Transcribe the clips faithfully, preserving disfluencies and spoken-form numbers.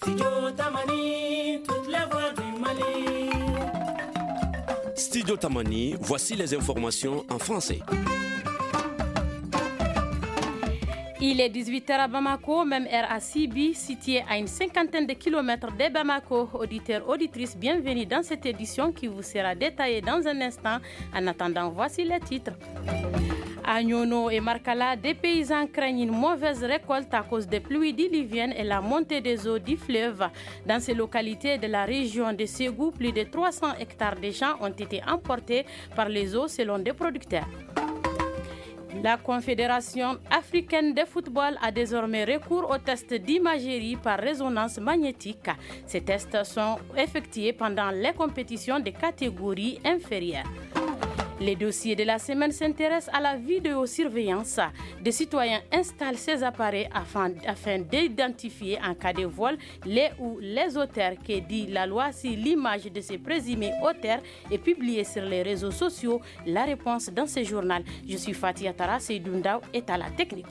Studio Tamani, toutes les voix du Mali. Studio Tamani, voici les informations en français. Il est dix-huit heures à Bamako, même heure à Sibi, situé à une cinquantaine de kilomètres de Bamako. Auditeurs, auditrices, bienvenue dans cette édition qui vous sera détaillée dans un instant. En attendant, voici les titres. À Nyono et Markala, des paysans craignent une mauvaise récolte à cause des pluies diluviennes et la montée des eaux du fleuve. Dans ces localités de la région de Ségou, plus de trois cents hectares de champs ont été emportés par les eaux selon des producteurs. La Confédération africaine de football a désormais recours aux tests d'imagerie par résonance magnétique. Ces tests sont effectués pendant les compétitions de catégorie inférieure. Les dossiers de la semaine s'intéressent à la vidéosurveillance. Des citoyens installent ces appareils afin, afin d'identifier en cas de vol les ou les auteurs, que dit la loi si l'image de ces présumés auteurs est publiée sur les réseaux sociaux. La réponse dans ce journal. Je suis Fatia Tara, Seydoundaou est à la technique.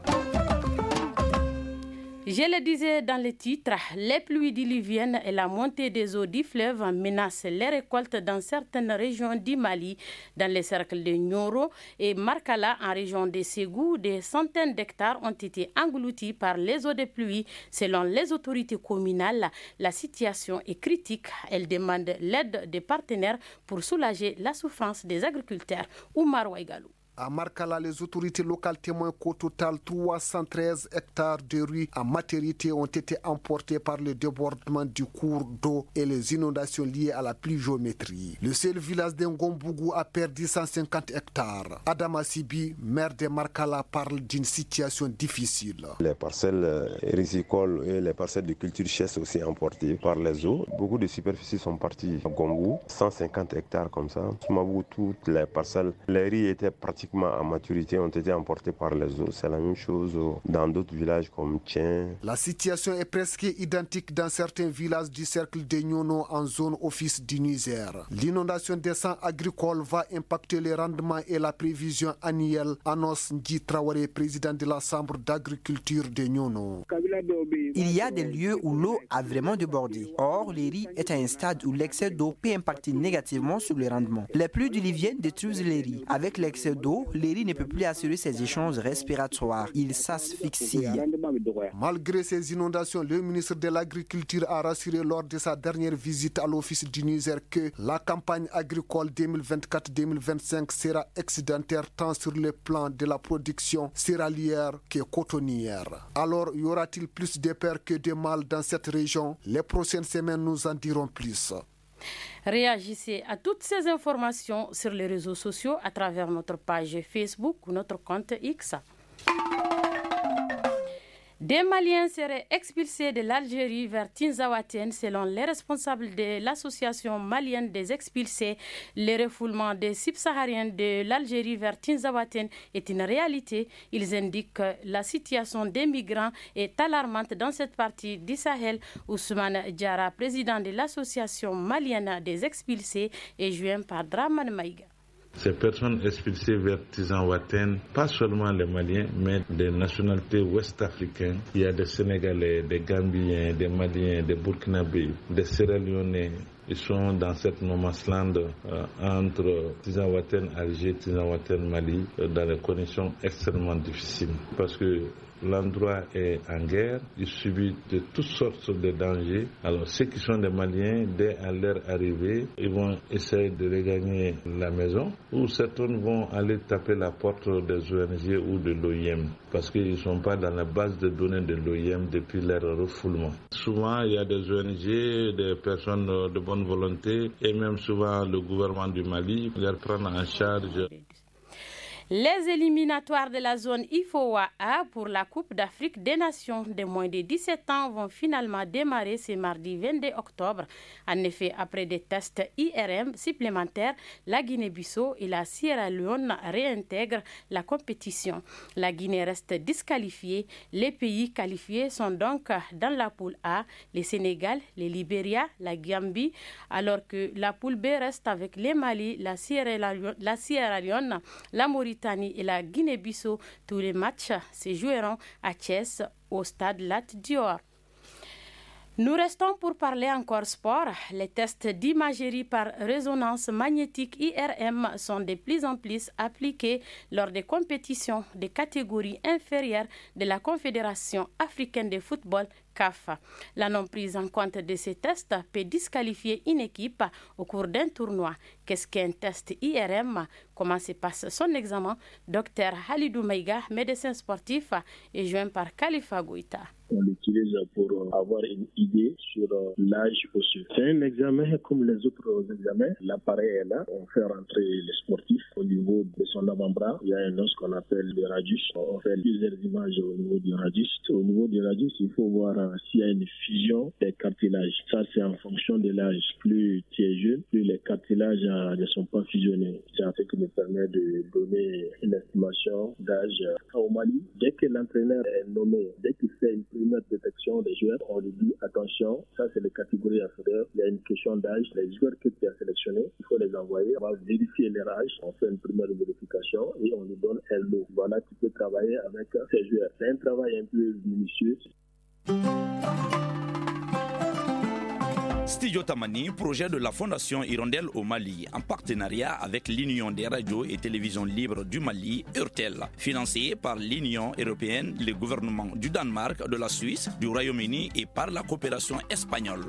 Je le disais dans le titre, les pluies diluviennes et la montée des eaux du fleuve menacent les récoltes dans certaines régions du Mali. Dans les cercles de Nyoro et Markala, en région de Ségou, des centaines d'hectares ont été engloutis par les eaux de pluie. Selon les autorités communales, la situation est critique. Elles demandent l'aide des partenaires pour soulager la souffrance des agriculteurs. Oumar Ouaigalou. À Markala, les autorités locales témoignent qu'au total, trois cent treize hectares de rues en maternité ont été emportés par le débordement du cours d'eau et les inondations liées à la pluviométrie. Le seul village d'Ngombougou a perdu cent cinquante hectares. Adama Sibi, maire de Markala, parle d'une situation difficile. Les parcelles rizicoles et les parcelles de culture chasse aussi emportées par les eaux. Beaucoup de superficies sont parties à Gombou, cent cinquante hectares comme ça. Soumabou, toutes les parcelles, les riz étaient pratiquement à maturité ont été emportés par les eaux. C'est la même chose dans d'autres villages comme Tien. La situation est presque identique dans certains villages du cercle de Nyono en zone office du Niger. L'inondation des champs agricoles va impacter les rendements et la prévision annuelle, annonce Ndji Traoré, président de la Chambre d'agriculture de Nyono. Il y a des lieux où l'eau a vraiment débordé. Or, les riz est à un stade où l'excès d'eau peut impacter négativement sur les rendements. Les pluies diluviennes détruisent les riz. Avec l'excès d'eau, les riz ne peut plus assurer ses échanges respiratoires. Il s'asphyxie. Malgré ces inondations, le ministre de l'Agriculture a rassuré lors de sa dernière visite à l'office du Niger que la campagne agricole deux mille vingt-quatre deux mille vingt-cinq sera excédentaire tant sur le plan de la production céréalière que cotonnière. Alors, y aura-t-il plus de peur que de mal dans cette région? Les prochaines semaines nous en diront plus. Réagissez à toutes ces informations sur les réseaux sociaux à travers notre page Facebook ou notre compte X. Des Maliens seraient expulsés de l'Algérie vers Tinzaouaten selon les responsables de l'association malienne des expulsés. Le refoulement des subsahariens de l'Algérie vers Tinzaouaten est une réalité. Ils indiquent que la situation des migrants est alarmante dans cette partie du Sahel. Ousmane Diarra, président de l'association malienne des expulsés, est joint par Draman Maïga. Ces personnes expulsées vers Tinzaouaten, pas seulement les Maliens, mais des nationalités ouest-africaines. Il y a des Sénégalais, des Gambiens, des Maliens, des Burkinabés, des Sierra-Léonais. Ils sont dans cette no man's land euh, entre Tinzaouaten, Alger, Tinzaouaten, Mali, euh, dans des conditions extrêmement difficiles. Parce que l'endroit est en guerre, il subit de toutes sortes de dangers. Alors ceux qui sont des Maliens, dès à leur arrivée, ils vont essayer de regagner la maison, ou certains vont aller taper la porte des O N G ou de l'O I M, parce qu'ils ne sont pas dans la base de données de l'O I M depuis leur refoulement. Souvent, il y a des O N G, des personnes de bonne volonté, et même souvent le gouvernement du Mali les prennent en charge. Les éliminatoires de la zone I F O A pour la Coupe d'Afrique des Nations de moins de dix-sept ans vont finalement démarrer ce mardi vingt-deux octobre. En effet, après des tests I R M supplémentaires, la Guinée-Bissau et la Sierra Leone réintègrent la compétition. La Guinée reste disqualifiée. Les pays qualifiés sont donc dans la poule A, le Sénégal, le Libéria, la Gambie, alors que la poule B reste avec les Mali, la Sierra Leone, la, Sierra Leone, la Mauritanie et la Guinée-Bissau. Tous les matchs se joueront à Thiès au stade Lat Dior. Nous restons pour parler encore sport. Les tests d'imagerie par résonance magnétique I R M sont de plus en plus appliqués lors des compétitions des catégories inférieures de la Confédération africaine de football C A F. La non-prise en compte de ces tests peut disqualifier une équipe au cours d'un tournoi. Qu'est-ce qu'un test I R M? Comment se passe son examen? Docteur Halidou Maïga, médecin sportif, est joint par Khalifa Goïta. On l'utilise pour avoir une idée sur l'âge osseux. C'est un examen comme les autres examens. L'appareil est là. On fait rentrer les sportifs au niveau de son avant-bras. Il y a un os qu'on appelle le radius. On fait plusieurs images au niveau du radius. Au niveau du radius, il faut voir s'il y a une fusion des cartilages. Ça, c'est en fonction de l'âge. Plus tu es jeune, plus les cartilages ne sont pas fusionnés. C'est ce qui nous permet de donner une estimation d'âge. Au Mali, dès que l'entraîneur est nommé, dès qu'il fait une première détection des joueurs, on lui dit attention, ça c'est les catégories inférieures, il y a une question d'âge, les joueurs que tu as sélectionnés, il faut les envoyer, on va vérifier leur âge, on fait une première vérification et on lui donne un lot. Voilà, tu peux travailler avec ces joueurs. C'est un travail un peu minutieux. Studio Tamani, projet de la Fondation Hirondelle au Mali, en partenariat avec l'Union des radios et télévisions libres du Mali, URTEL, financé par l'Union européenne, le gouvernement du Danemark, de la Suisse, du Royaume-Uni et par la coopération espagnole.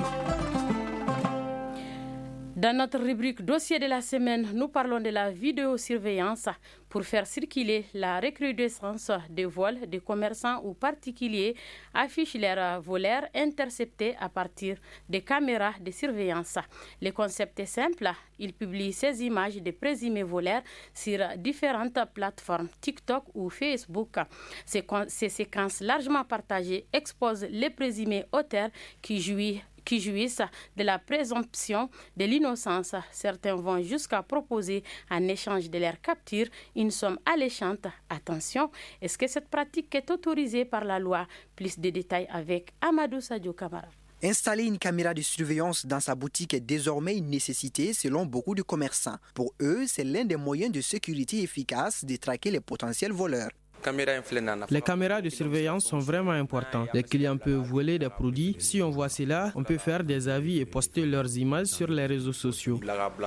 Dans notre rubrique Dossier de la semaine, nous parlons de la vidéosurveillance pour faire circuler la recrudescence des vols. Des commerçants ou particuliers affichent leurs voleurs interceptés à partir des caméras de surveillance. Le concept est simple. Ils publient ces images de présumés voleurs sur différentes plateformes, TikTok ou Facebook. Ces, ces séquences largement partagées exposent les présumés auteurs qui jouissent qui jouissent de la présomption de l'innocence. Certains vont jusqu'à proposer en échange de leur capture une somme alléchante. Attention, est-ce que cette pratique est autorisée par la loi? Plus de détails avec Amadou Sadio Kamara. Installer une caméra de surveillance dans sa boutique est désormais une nécessité selon beaucoup de commerçants. Pour eux, c'est l'un des moyens de sécurité efficaces de traquer les potentiels voleurs. Les caméras de surveillance sont vraiment importantes. Les clients peuvent voler des produits. Si on voit cela, on peut faire des avis et poster leurs images sur les réseaux sociaux.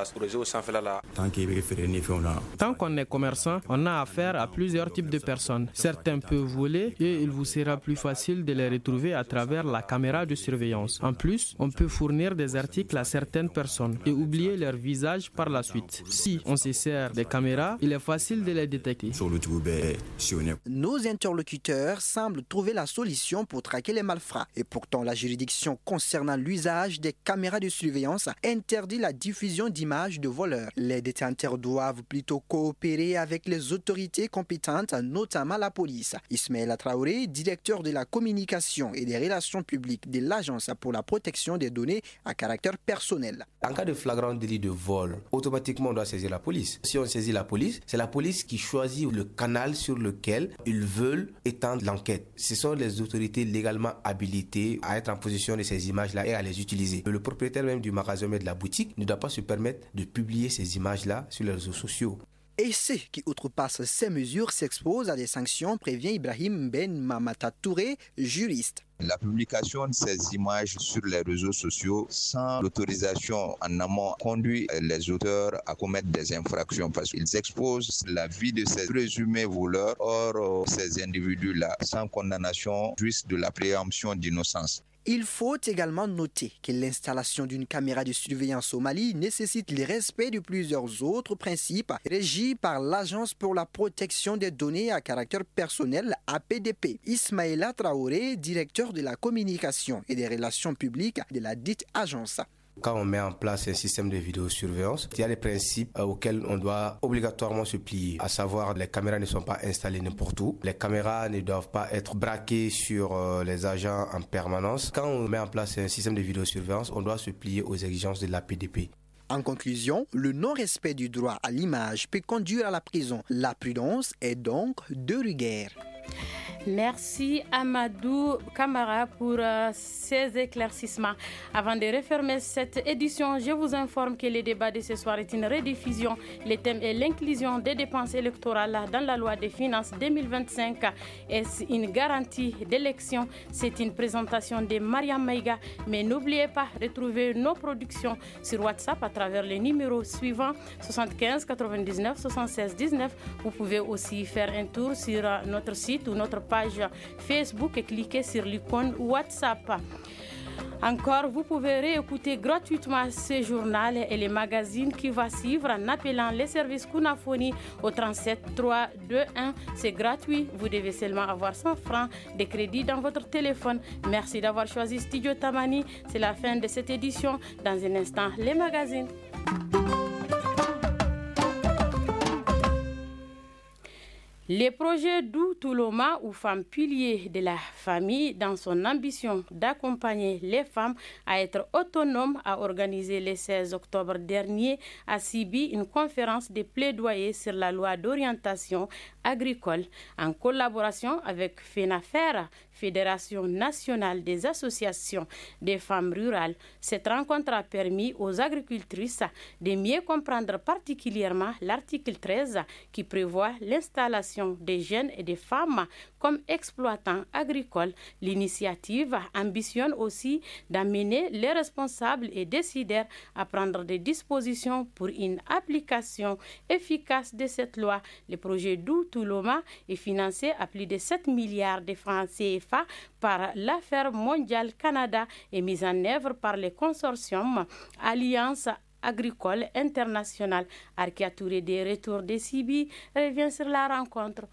Tant qu'on est commerçant, on a affaire à plusieurs types de personnes. Certains peuvent voler et il vous sera plus facile de les retrouver à travers la caméra de surveillance. En plus, on peut fournir des articles à certaines personnes et oublier leur visage par la suite. Si on se sert des caméras, il est facile de les détecter. Nos interlocuteurs semblent trouver la solution pour traquer les malfrats. Et pourtant, la juridiction concernant l'usage des caméras de surveillance interdit la diffusion d'images de voleurs. Les détenteurs doivent plutôt coopérer avec les autorités compétentes, notamment la police. Ismaël Traoré, directeur de la communication et des relations publiques de l'Agence pour la protection des données à caractère personnel. En cas de flagrant délit de vol, automatiquement on doit saisir la police. Si on saisit la police, c'est la police qui choisit le canal sur lequel ils veulent étendre l'enquête. Ce sont les autorités légalement habilitées à être en possession de ces images-là et à les utiliser. Le propriétaire même du magasin, mais de la boutique, ne doit pas se permettre de publier ces images-là sur les réseaux sociaux. Et ceux qui outrepassent ces mesures s'exposent à des sanctions, prévient Ibrahim Ben Mamata Touré, juriste. La publication de ces images sur les réseaux sociaux sans l'autorisation en amont conduit les auteurs à commettre des infractions parce qu'ils exposent la vie de ces présumés voleurs. Or, ces individus-là, sans condamnation, jouissent de la présomption d'innocence. Il faut également noter que l'installation d'une caméra de surveillance au Mali nécessite le respect de plusieurs autres principes régis par l'Agence pour la protection des données à caractère personnel, A P D P. Ismaïla Traoré, directeur de la communication et des relations publiques de la dite agence. Quand on met en place un système de vidéosurveillance, il y a des principes auxquels on doit obligatoirement se plier. À savoir, les caméras ne sont pas installées n'importe où. Les caméras ne doivent pas être braquées sur les agents en permanence. Quand on met en place un système de vidéosurveillance, on doit se plier aux exigences de l'A P D P. En conclusion, le non-respect du droit à l'image peut conduire à la prison. La prudence est donc de rigueur. Merci Amadou Kamara pour euh, ces éclaircissements. Avant de refermer cette édition, je vous informe que le débat de ce soir est une rediffusion. Le thème est l'inclusion des dépenses électorales dans la loi des finances deux mille vingt-cinq. Est-ce une garantie d'élection? C'est une présentation de Mariam Maïga. Mais n'oubliez pas de retrouver nos productions sur WhatsApp à travers les numéros suivants soixante-quinze quatre-vingt-dix-neuf soixante-seize dix-neuf. Vous pouvez aussi faire un tour sur notre site ou notre page Facebook et cliquez sur l'icône WhatsApp. Encore, vous pouvez réécouter gratuitement ce journal et les magazines qui va suivre en appelant les services Kunafoni au trente-sept trois deux un. C'est gratuit. Vous devez seulement avoir cent francs de crédit dans votre téléphone. Merci d'avoir choisi Studio Tamani. C'est la fin de cette édition. Dans un instant, les magazines. Le projet d'Outuloma ou femme pilier de la famille, dans son ambition d'accompagner les femmes à être autonomes, a organisé le seize octobre dernier à Sibi une conférence de plaidoyer sur la loi d'orientation agricole en collaboration avec FENAFER, Fédération nationale des associations des femmes rurales. Cette rencontre a permis aux agricultrices de mieux comprendre particulièrement l'article treize qui prévoit l'installation des jeunes et des femmes comme exploitants agricoles. L'initiative ambitionne aussi d'amener les responsables et décideurs à prendre des dispositions pour une application efficace de cette loi. Le projet d'Outuloma est financé à plus de sept milliards de francs C F A par l'Affaire mondiale Canada et mis en œuvre par le consortium Alliance agricole internationale. Arkia Touré des retours de Sibi revient sur la rencontre.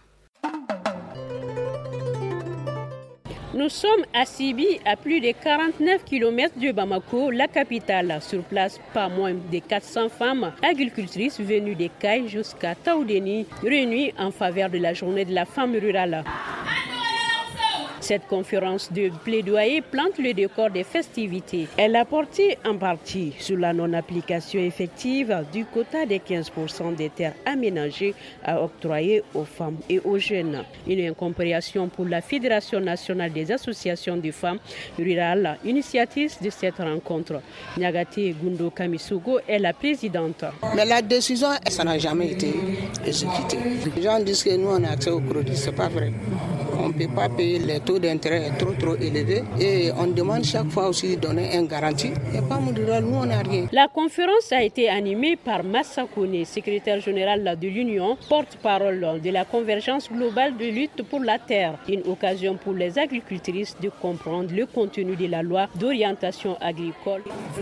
Nous sommes à Sibi, à plus de quarante-neuf kilomètres de Bamako, la capitale. Sur place, pas moins de quatre cents femmes agricultrices venues des Cailles jusqu'à Taoudeni, réunies en faveur de la journée de la femme rurale. Cette conférence de plaidoyer plante le décor des festivités. Elle a porté en partie sur la non-application effective du quota des quinze pour cent des terres aménagées à octroyer aux femmes et aux jeunes. Une incompréhension pour la Fédération nationale des associations de femmes rurales, initiatrice de cette rencontre. Nyagate Gundo Kamisugo est la présidente. Mais la décision, ça n'a jamais été exécutée. Les gens disent que nous, on a accès au crédit. Ce n'est pas vrai. On ne peut pas payer, les taux d'intérêt trop trop élevés et on demande chaque fois aussi de donner une garantie. Et pas rural, nous on n'a rien. La conférence a été animée par Massa Kone, secrétaire général de l'Union, porte-parole de la convergence globale de lutte pour la terre. Une occasion pour les agricultrices de comprendre le contenu de la loi d'orientation agricole.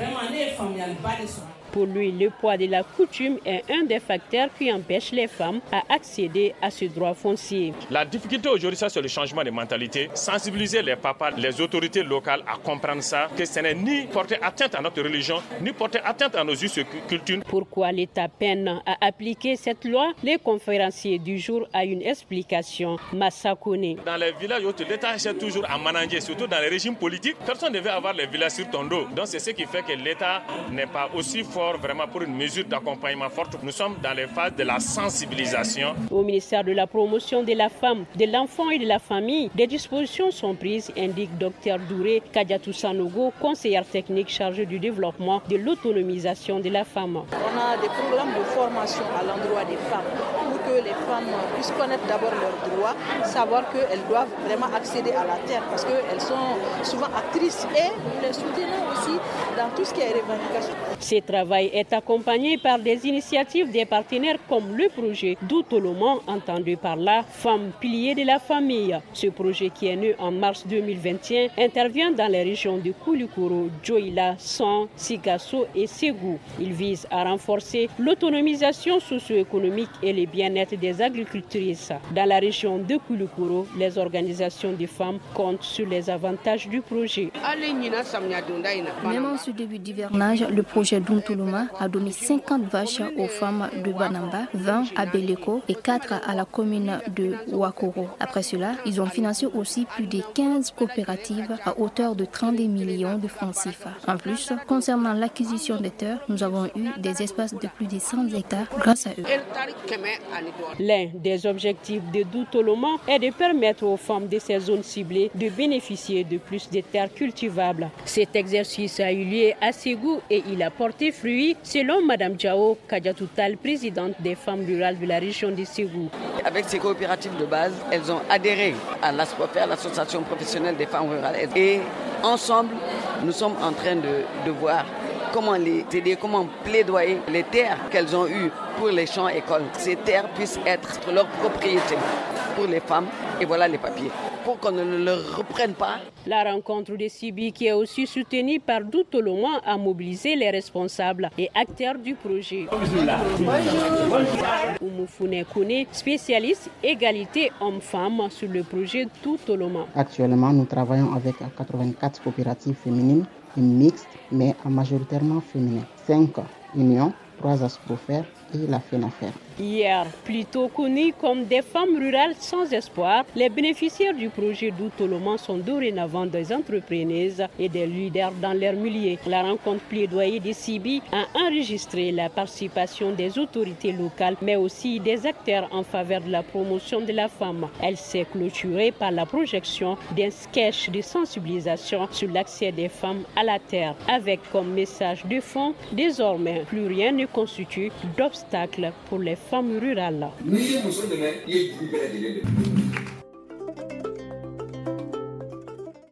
Pour lui, le poids de la coutume est un des facteurs qui empêche les femmes à accéder à ce droit foncier. La difficulté aujourd'hui, ça, c'est le changement de mentalité. Sensibiliser les papas, les autorités locales à comprendre ça, que ce n'est ni porter atteinte à notre religion, ni porter atteinte à nos us et cultures. Pourquoi l'État peine à appliquer cette loi? Les conférenciers du jour a une explication. Massa Kone. Dans les villages, l'État cherche toujours à manager, surtout dans les régimes politiques. Personne ne veut avoir les villages sur ton dos. Donc c'est ce qui fait que l'État n'est pas aussi fort vraiment pour une mesure d'accompagnement forte. Nous sommes dans les phases de la sensibilisation. Au ministère de la promotion de la femme, de l'enfant et de la famille, des dispositions sont prises, indique Dr Douré Kadiatou Sanogo, conseillère technique chargée du développement de l'autonomisation de la femme. On a des programmes de formation à l'endroit des femmes pour que les femmes puissent connaître d'abord leurs droits, savoir qu'elles doivent vraiment accéder à la terre parce qu'elles sont souvent actrices et nous les soutenons aussi dans tout ce qui est revendication. Ce travail est accompagné par des initiatives des partenaires comme le projet d'Outoloma, entendu par là Femmes piliers de la famille. Ce projet qui est né en mars deux mille vingt et un intervient dans les régions de Koulikoro, Djoïla, San, Sigasso et Ségou. Il vise à renforcer l'autonomisation socio-économique et le bien-être des agricultrices. Dans la région de Koulikoro, les organisations de femmes comptent sur les avantages du projet. Même en ce début d'hivernage, le projet d'Outoloma a donné cinquante vaches aux femmes de Banamba, vingt à Beleko et quatre à la commune de Ouakoro. Après cela, ils ont financé aussi plus de quinze coopératives à hauteur de trente millions de francs C F A. En plus, concernant l'acquisition des terres, nous avons eu des espaces de plus de cent hectares grâce à eux. L'un des objectifs de Doutoloma est de permettre aux femmes de ces zones ciblées de bénéficier de plus de terres cultivables. Cet exercice a eu lieu à Ségou et il a porté fruit, selon Mme Djao Kadiatoutal, présidente des femmes rurales de la région de Ségou. Avec ces coopératives de base, elles ont adhéré à l'ASPOFER, l'association professionnelle des femmes rurales. Et ensemble, nous sommes en train de, de voir comment les aider, comment plaidoyer les terres qu'elles ont eues pour les champs-écoles. Ces terres puissent être leur propriété pour les femmes et voilà les papiers, pour qu'on ne le reprenne pas. La rencontre de Sibi, qui est aussi soutenue par Doutoloma, a mobilisé les responsables et acteurs du projet. Oumoufouné Kone, spécialiste égalité hommes-femmes sur le projet Doutoloma. Actuellement, nous travaillons avec quatre-vingt-quatre coopératives féminines et mixtes, mais majoritairement féminines. cinq unions, trois ASPOFER et la FENAFER. Hier, plutôt connus comme des femmes rurales sans espoir, les bénéficiaires du projet Doutoloma sont dorénavant des entrepreneuses et des leaders dans leur milieu. La rencontre plaidoyer des Sibi a enregistré la participation des autorités locales, mais aussi des acteurs en faveur de la promotion de la femme. Elle s'est clôturée par la projection d'un sketch de sensibilisation sur l'accès des femmes à la terre, avec comme message de fond, désormais, plus rien ne constitue d'obstacle pour les femmes rurales.